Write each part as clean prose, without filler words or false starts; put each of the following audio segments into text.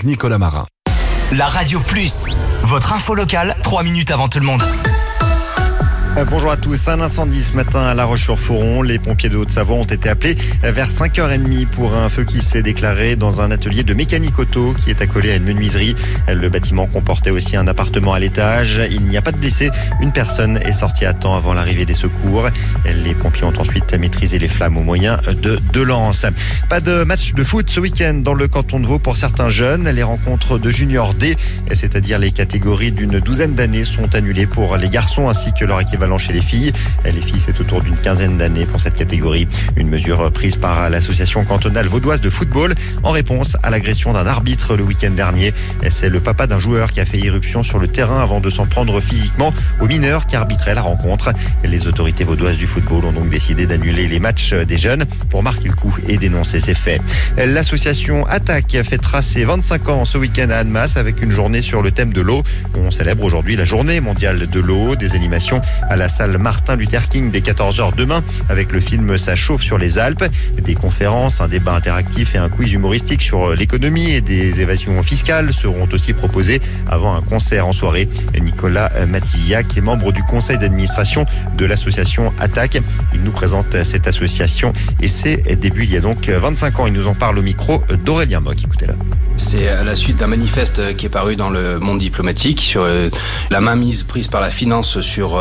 Nicolas Marin. La Radio Plus, votre info locale, 3 minutes avant tout le monde. Bonjour à tous. Un incendie ce matin à La Roche-sur-Foron. Les pompiers de Haute-Savoie ont été appelés vers 5h30 pour un feu qui s'est déclaré dans un atelier de mécanique auto qui est accolé à une menuiserie. Le bâtiment comportait aussi un appartement à l'étage. Il n'y a pas de blessés. Une personne est sortie à temps avant l'arrivée des secours. Les pompiers ont ensuite maîtrisé les flammes au moyen de 2 lances. Pas de match de foot ce week-end dans le canton de Vaud pour certains jeunes. Les rencontres de Junior D, c'est-à-dire les catégories d'une douzaine d'années, sont annulées pour les garçons ainsi que leur équivalent chez les filles. Les filles, c'est autour d'une quinzaine d'années pour cette catégorie. Une mesure prise par l'association cantonale vaudoise de football en réponse à l'agression d'un arbitre le week-end dernier. C'est le papa d'un joueur qui a fait irruption sur le terrain avant de s'en prendre physiquement au mineur qui arbitrait la rencontre. Les autorités vaudoises du football ont donc décidé d'annuler les matchs des jeunes pour marquer le coup et dénoncer ces faits. L'association Attaque fêtera ses 25 ans ce week-end à Annemasse avec une journée sur le thème de l'eau. On célèbre aujourd'hui la journée mondiale de l'eau, des animations à la salle Martin Luther King dès 14h demain avec le film Ça chauffe sur les Alpes, des conférences, un débat interactif et un quiz humoristique sur l'économie et des évasions fiscales seront aussi proposés avant un concert en soirée. Nicolas Matiziak est membre du conseil d'administration de l'association Attaque. Il nous présente cette association et ses débuts il y a donc 25 ans. Il nous en parle au micro d'Aurélien Moc. Écoutez-le. C'est à la suite d'un manifeste qui est paru dans le monde diplomatique sur la mainmise prise par la finance sur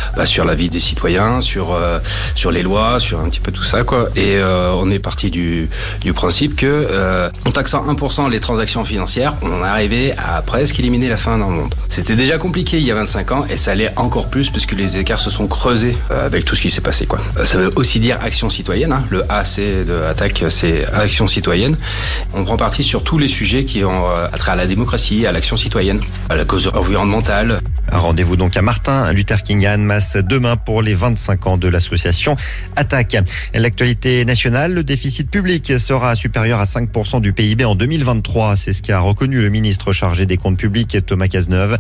la vie des citoyens, sur les lois, sur un petit peu tout ça, quoi. Et on est parti du principe que en taxant 1% les transactions financières, on arrivait à presque éliminer la faim dans le monde. C'était déjà compliqué il y a 25 ans et ça l'est encore plus parce que les écarts se sont creusés avec tout ce qui s'est passé, quoi. Ça veut aussi dire action citoyenne, hein. Le AC de Attaque, c'est action citoyenne. On prend parti sur tous les sujets qui ont attrait à la démocratie, à l'action citoyenne, à la cause environnementale. Rendez-vous donc à Martin Luther King à Annemasse demain pour les 25 ans de l'association Attaque. L'actualité nationale, le déficit public sera supérieur à 5% du PIB en 2023. C'est ce qu'a reconnu le ministre chargé des comptes publics Thomas Cazenave.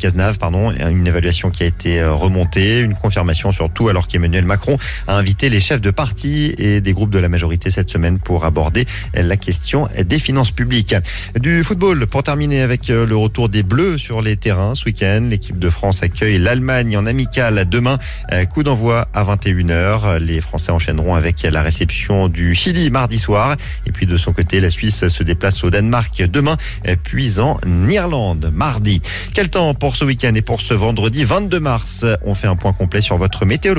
Une évaluation qui a été remontée, une confirmation surtout alors qu'Emmanuel Macron a invité les chefs de parti et des groupes de la majorité cette semaine pour aborder la question des finances publiques. Du football pour terminer avec le retour des Bleus sur les terrains ce week-end. L'équipe de France accueille l'Allemagne en amical demain. Coup d'envoi à 21h. Les Français enchaîneront avec la réception du Chili mardi soir. Et puis de son côté, la Suisse se déplace au Danemark demain, puis en Irlande mardi. Quel temps pour ce week-end et pour ce vendredi 22 mars? On fait un point complet sur votre météo.